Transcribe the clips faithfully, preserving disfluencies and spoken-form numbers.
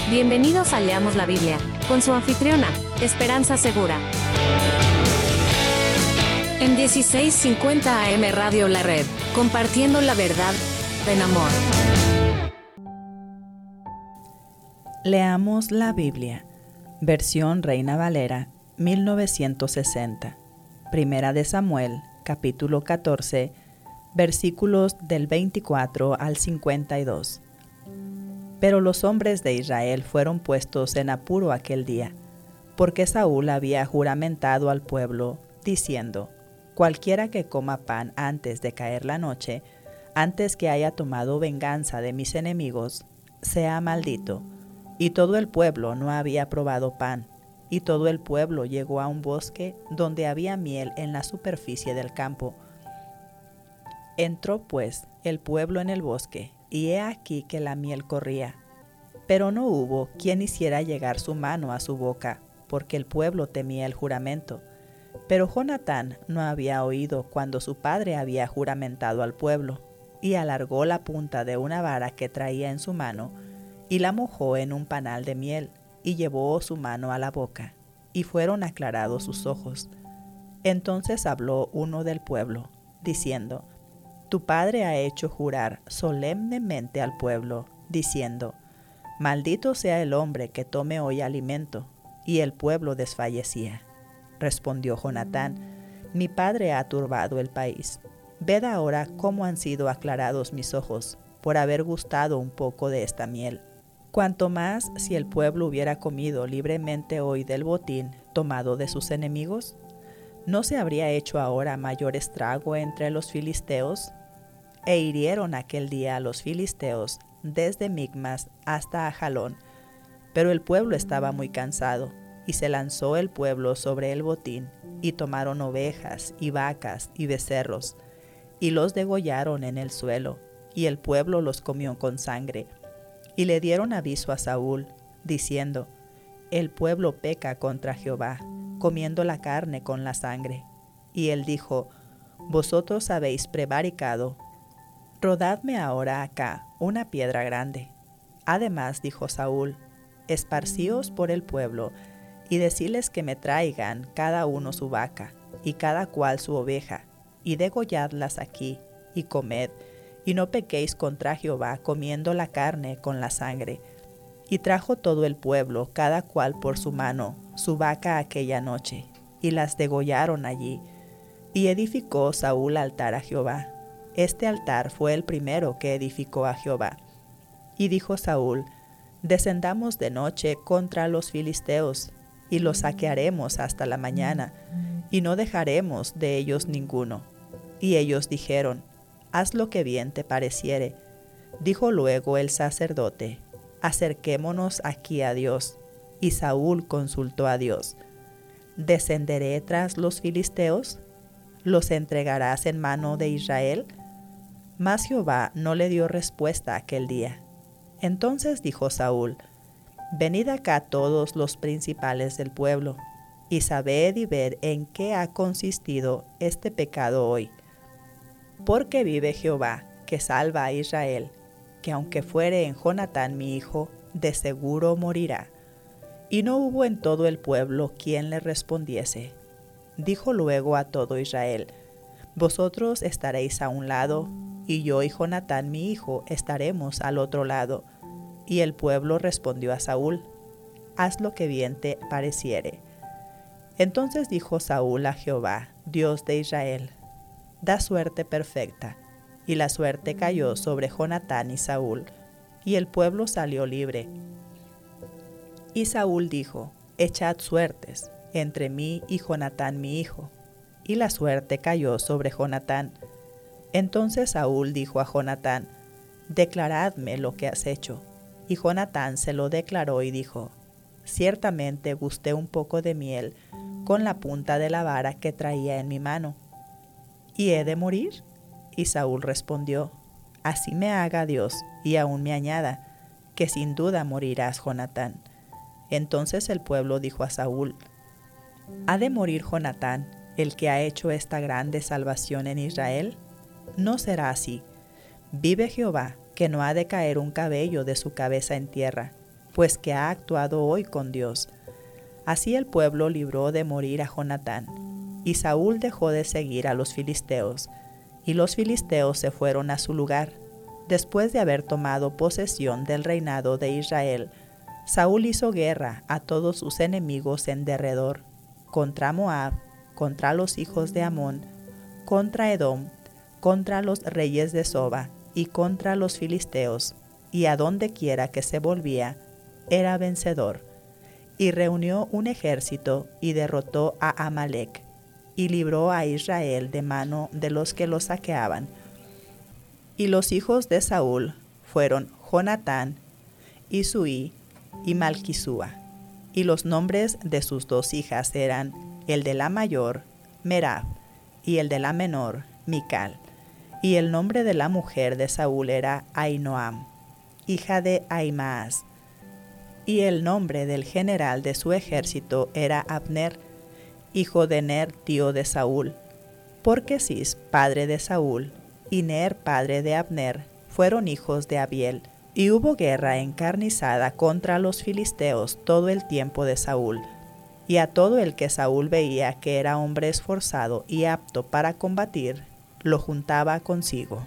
Bienvenidos a Leamos la Biblia, con su anfitriona, Esperanza Segura. En dieciséis cincuenta A M Radio La Red, compartiendo la verdad en amor. Leamos la Biblia, versión Reina Valera, mil novecientos sesenta. Primera de Samuel, capítulo catorce, versículos del veinticuatro al cincuenta y dos. Pero los hombres de Israel fueron puestos en apuro aquel día, porque Saúl había juramentado al pueblo, diciendo: cualquiera que coma pan antes de caer la noche, antes que haya tomado venganza de mis enemigos, sea maldito. Y todo el pueblo no había probado pan, y todo el pueblo llegó a un bosque donde había miel en la superficie del campo. Entró pues el pueblo en el bosque, y he aquí que la miel corría. Pero no hubo quien hiciera llegar su mano a su boca, porque el pueblo temía el juramento. Pero Jonatán no había oído cuando su padre había juramentado al pueblo, y alargó la punta de una vara que traía en su mano, y la mojó en un panal de miel, y llevó su mano a la boca, y fueron aclarados sus ojos. Entonces habló uno del pueblo, diciendo: tu padre ha hecho jurar solemnemente al pueblo, diciendo: maldito sea el hombre que tome hoy alimento. Y el pueblo desfallecía. Respondió Jonatán: mi padre ha turbado el país. Ved ahora cómo han sido aclarados mis ojos, por haber gustado un poco de esta miel. Cuanto más si el pueblo hubiera comido libremente hoy del botín tomado de sus enemigos. ¿No se habría hecho ahora mayor estrago entre los filisteos? E hirieron aquel día a los filisteos desde Micmas hasta Ajalón. Pero el pueblo estaba muy cansado, y se lanzó el pueblo sobre el botín, y tomaron ovejas, y vacas, y becerros, y los degollaron en el suelo, y el pueblo los comió con sangre. Y le dieron aviso a Saúl, diciendo: el pueblo peca contra Jehová, comiendo la carne con la sangre. Y él dijo: vosotros habéis prevaricado. Rodadme ahora acá una piedra grande. Además dijo Saúl: esparcíos por el pueblo, y decidles que me traigan cada uno su vaca, y cada cual su oveja, y degolladlas aquí, y comed, y no pequéis contra Jehová comiendo la carne con la sangre. Y trajo todo el pueblo, cada cual por su mano, su vaca aquella noche, y las degollaron allí. Y edificó Saúl altar a Jehová. Este altar fue el primero que edificó a Jehová. Y dijo Saúl: descendamos de noche contra los filisteos, y los saquearemos hasta la mañana, y no dejaremos de ellos ninguno. Y ellos dijeron: haz lo que bien te pareciere. Dijo luego el sacerdote: acerquémonos aquí a Dios. Y Saúl consultó a Dios: ¿descenderé tras los filisteos? ¿Los entregarás en mano de Israel? Mas Jehová no le dio respuesta aquel día. Entonces dijo Saúl: venid acá todos los principales del pueblo, y sabed y ver en qué ha consistido este pecado hoy. Porque vive Jehová, que salva a Israel, que aunque fuere en Jonatán mi hijo, de seguro morirá. Y no hubo en todo el pueblo quien le respondiese. Dijo luego a todo Israel: vosotros estaréis a un lado, y yo y Jonatán mi hijo estaremos al otro lado. Y el pueblo respondió a Saúl: haz lo que bien te pareciere. Entonces dijo Saúl a Jehová, Dios de Israel: da suerte perfecta. Y la suerte cayó sobre Jonatán y Saúl, y el pueblo salió libre. Y Saúl dijo: echad suertes entre mí y Jonatán mi hijo. Y la suerte cayó sobre Jonatán. Entonces Saúl dijo a Jonatán: declaradme lo que has hecho. Y Jonatán se lo declaró y dijo: ciertamente gusté un poco de miel con la punta de la vara que traía en mi mano. ¿Y he de morir? Y Saúl respondió: así me haga Dios, y aún me añada, que sin duda morirás, Jonatán. Entonces el pueblo dijo a Saúl: ¿ha de morir Jonatán, el que ha hecho esta grande salvación en Israel? No será así. Vive Jehová, que no ha de caer un cabello de su cabeza en tierra. pues que ha actuado hoy con Dios. Así el pueblo libró de morir a Jonatán, y Saúl dejó de seguir a los filisteos, y los filisteos se fueron a su lugar. Después de haber tomado posesión del reinado de Israel, Saúl hizo guerra a todos sus enemigos en derredor, contra Moab, contra los hijos de Amón, contra Edom, contra los reyes de Soba y contra los filisteos, y a donde quiera que se volvía, era vencedor. Y reunió un ejército y derrotó a Amalec, y libró a Israel de mano de los que lo saqueaban. Y los hijos de Saúl fueron Jonatán, Isuí y Malquisúa, y los nombres de sus dos hijas eran el de la mayor, Merab, y el de la menor, Mical. Y el nombre de la mujer de Saúl era Ahinoam, hija de Ahimaas. Y el nombre del general de su ejército era Abner, hijo de Ner, tío de Saúl, porque Cis, padre de Saúl, y Ner, padre de Abner, fueron hijos de Abiel. Y hubo guerra encarnizada contra los filisteos todo el tiempo de Saúl. Y a todo el que Saúl veía que era hombre esforzado y apto para combatir, lo juntaba consigo.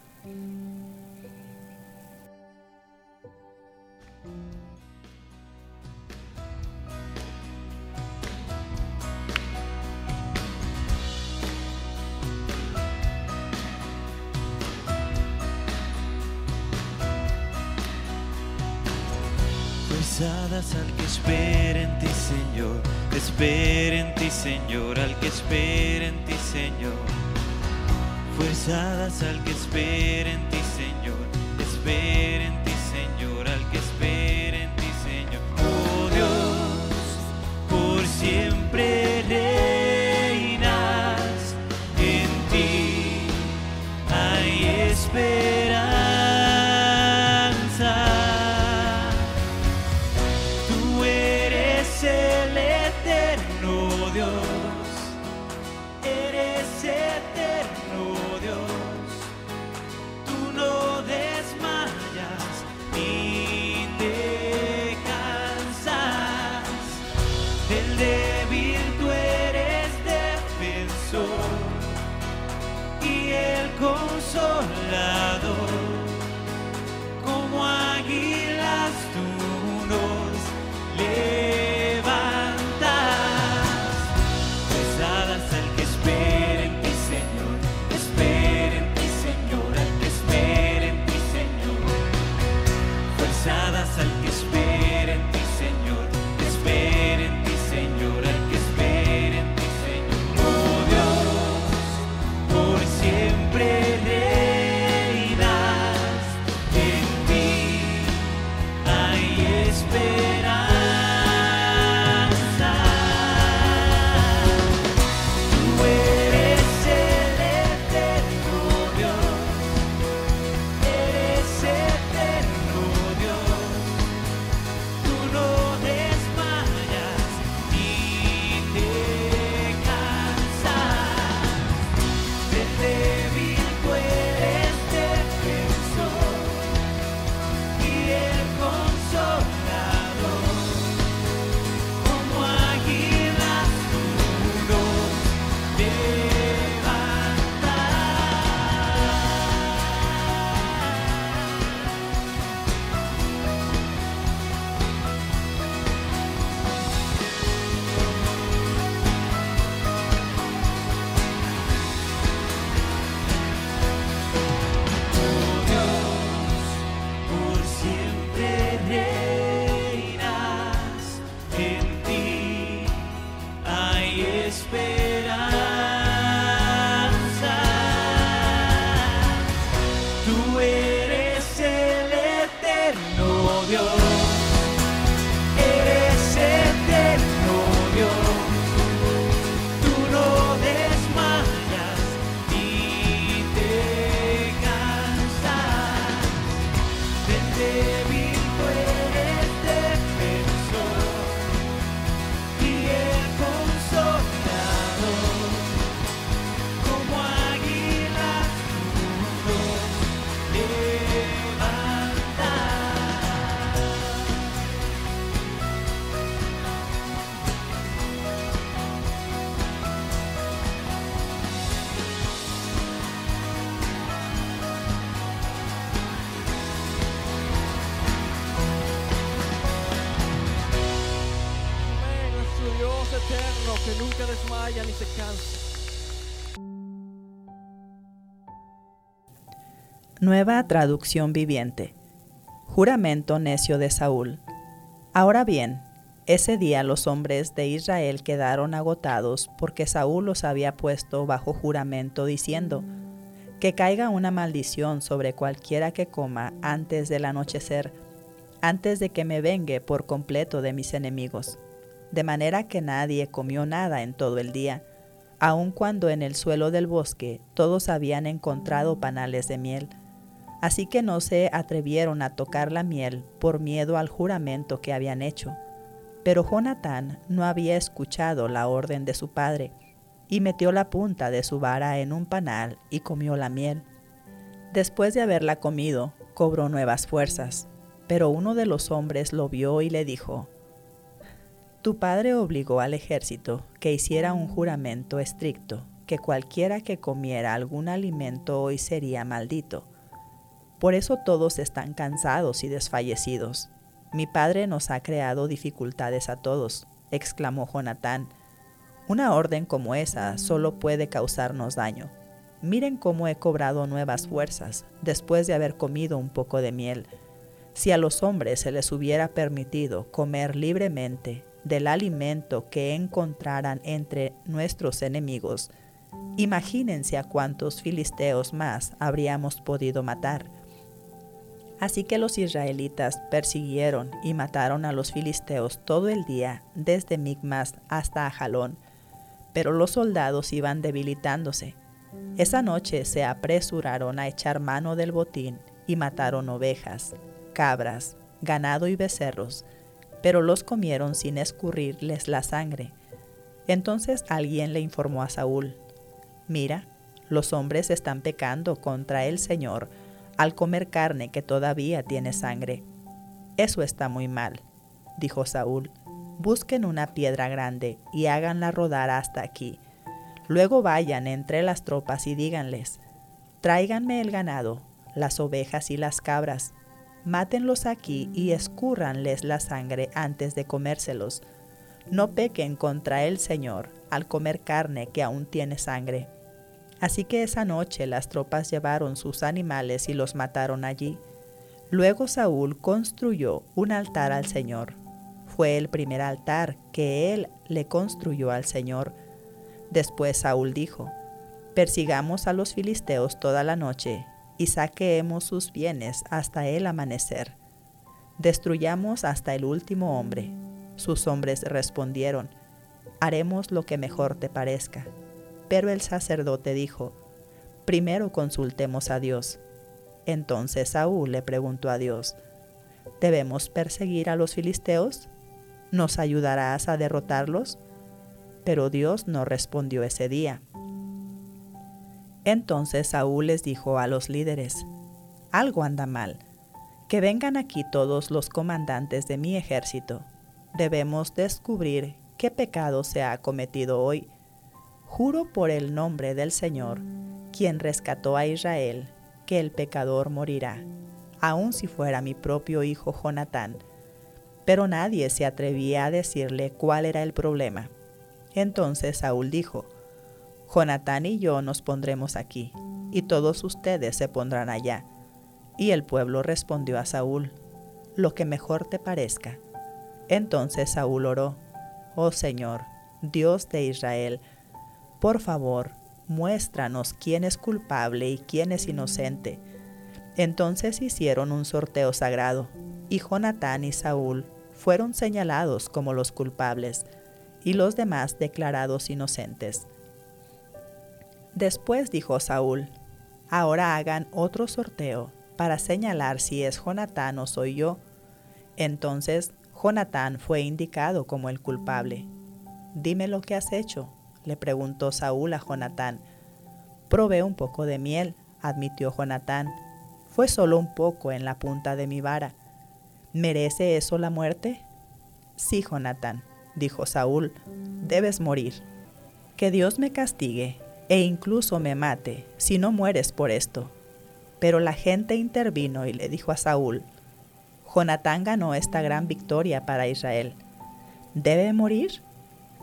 Fuerzadas al que espera en ti, Señor, espera en ti, Señor, al que espera en ti, Señor. Fuerzadas al que espera en ti, Señor, espera en ti, Señor, al que espera en ti, Señor. Oh Dios, por siempre reinas, en ti hay esperanza. Consolador, como águilas tú nos levantas. Pesadas al que espera en ti, Señor, espera en ti, Señor, al que espera en ti, Señor. Fuerzadas al que espera en ti, Señor, espera en ti, Señor, al que espera en ti, Señor. Oh Dios, por siempre que nunca desmaya ni se cansa. Nueva traducción viviente. Juramento necio de Saúl. Ahora bien, ese día los hombres de Israel quedaron agotados porque Saúl los había puesto bajo juramento diciendo: que caiga una maldición sobre cualquiera que coma antes del anochecer, antes de que me vengue por completo de mis enemigos. De manera que nadie comió nada en todo el día, aun cuando en el suelo del bosque todos habían encontrado panales de miel. Así que no se atrevieron a tocar la miel por miedo al juramento que habían hecho. Pero Jonatán no había escuchado la orden de su padre, y metió la punta de su vara en un panal y comió la miel. Después de haberla comido, cobró nuevas fuerzas, pero uno de los hombres lo vio y le dijo: tu padre obligó al ejército que hiciera un juramento estricto, que cualquiera que comiera algún alimento hoy sería maldito. Por eso todos están cansados y desfallecidos. Mi padre nos ha creado dificultades a todos, exclamó Jonatán. Una orden como esa solo puede causarnos daño. Miren cómo he cobrado nuevas fuerzas después de haber comido un poco de miel. Si a los hombres se les hubiera permitido comer libremente del alimento que encontraran entre nuestros enemigos, imagínense a cuántos filisteos más habríamos podido matar. Así que los israelitas persiguieron y mataron a los filisteos todo el día, desde Micmas hasta Ajalón, pero los soldados iban debilitándose. Esa noche se apresuraron a echar mano del botín y mataron ovejas, cabras, ganado y becerros, pero los comieron sin escurrirles la sangre. Entonces alguien le informó a Saúl: mira, los hombres están pecando contra el Señor al comer carne que todavía tiene sangre. Eso está muy mal, dijo Saúl. Busquen una piedra grande y háganla rodar hasta aquí. Luego vayan entre las tropas y díganles: tráiganme el ganado, las ovejas y las cabras. Mátenlos aquí y escúrranles la sangre antes de comérselos. No pequen contra el Señor al comer carne que aún tiene sangre. Así que esa noche las tropas llevaron sus animales y los mataron allí. Luego Saúl construyó un altar al Señor. Fue el primer altar que él le construyó al Señor. Después Saúl dijo: persigamos a los filisteos toda la noche y saqueemos sus bienes hasta el amanecer. Destruyamos hasta el último hombre. Sus hombres respondieron: haremos lo que mejor te parezca. Pero el sacerdote dijo: primero consultemos a Dios. Entonces Saúl le preguntó a Dios: ¿debemos perseguir a los filisteos? ¿Nos ayudarás a derrotarlos? Pero Dios no respondió ese día. Entonces Saúl les dijo a los líderes: algo anda mal. Que vengan aquí todos los comandantes de mi ejército. Debemos descubrir qué pecado se ha cometido hoy. Juro por el nombre del Señor, quien rescató a Israel, que el pecador morirá, aun si fuera mi propio hijo Jonatán. Pero nadie se atrevía a decirle cuál era el problema. Entonces Saúl dijo: Jonatán y yo nos pondremos aquí, y todos ustedes se pondrán allá. Y el pueblo respondió a Saúl: lo que mejor te parezca. Entonces Saúl oró: oh Señor, Dios de Israel, por favor, muéstranos quién es culpable y quién es inocente. Entonces hicieron un sorteo sagrado, y Jonatán y Saúl fueron señalados como los culpables, y los demás declarados inocentes. Después dijo Saúl: ahora hagan otro sorteo para señalar si es Jonatán o soy yo. Entonces Jonatán fue indicado como el culpable. Dime lo que has hecho, le preguntó Saúl a Jonatán. Probé un poco de miel, admitió Jonatán. Fue solo un poco en la punta de mi vara. ¿Merece eso la muerte? Sí, Jonatán, dijo Saúl, debes morir. Que Dios me castigue e incluso me mate si no mueres por esto. Pero la gente intervino y le dijo a Saúl: Jonatán ganó esta gran victoria para Israel. ¿Debe morir?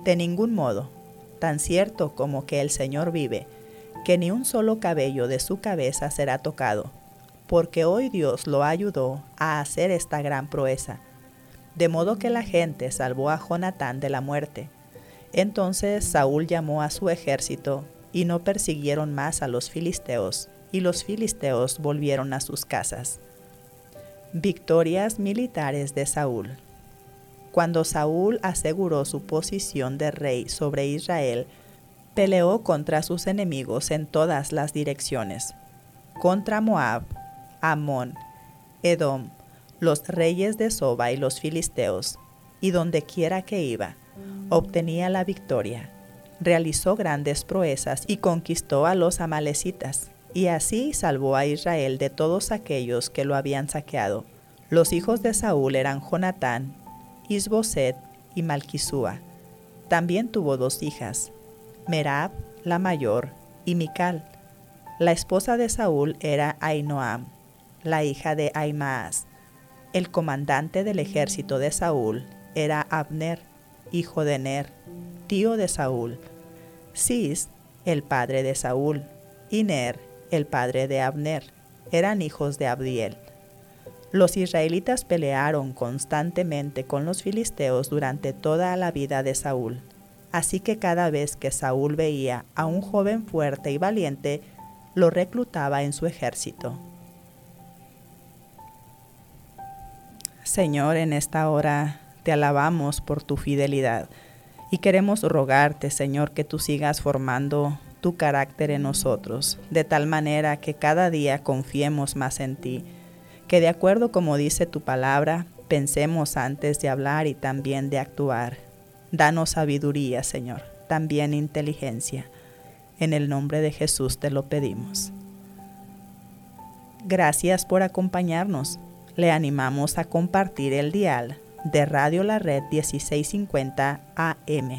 De ningún modo, tan cierto como que el Señor vive, que ni un solo cabello de su cabeza será tocado, porque hoy Dios lo ayudó a hacer esta gran proeza. De modo que la gente salvó a Jonatán de la muerte. Entonces Saúl llamó a su ejército, y no persiguieron más a los filisteos, y los filisteos volvieron a sus casas. Victorias militares de Saúl. Cuando Saúl aseguró su posición de rey sobre Israel, peleó contra sus enemigos en todas las direcciones, contra Moab, Amón, Edom, los reyes de Soba y los filisteos, y donde quiera que iba, obtenía la victoria. Realizó grandes proezas y conquistó a los amalecitas, y así salvó a Israel de todos aquellos que lo habían saqueado. Los hijos de Saúl eran Jonatán, Isboset y Malquisúa. También tuvo dos hijas, Merab, la mayor, y Mical. La esposa de Saúl era Ahinoam, la hija de Ahimaas. El comandante del ejército de Saúl era Abner, hijo de Ner, tío de Saúl. Cis, el padre de Saúl, y Ner, el padre de Abner, eran hijos de Abdiel. Los israelitas pelearon constantemente con los filisteos durante toda la vida de Saúl. Así que cada vez que Saúl veía a un joven fuerte y valiente, lo reclutaba en su ejército. Señor, en esta hora te alabamos por tu fidelidad y queremos rogarte, Señor, que tú sigas formando tu carácter en nosotros, de tal manera que cada día confiemos más en ti, que de acuerdo como dice tu palabra, pensemos antes de hablar y también de actuar. Danos sabiduría, Señor, también inteligencia. En el nombre de Jesús te lo pedimos. Gracias por acompañarnos. Le animamos a compartir el dial de Radio La Red dieciséis cincuenta A M.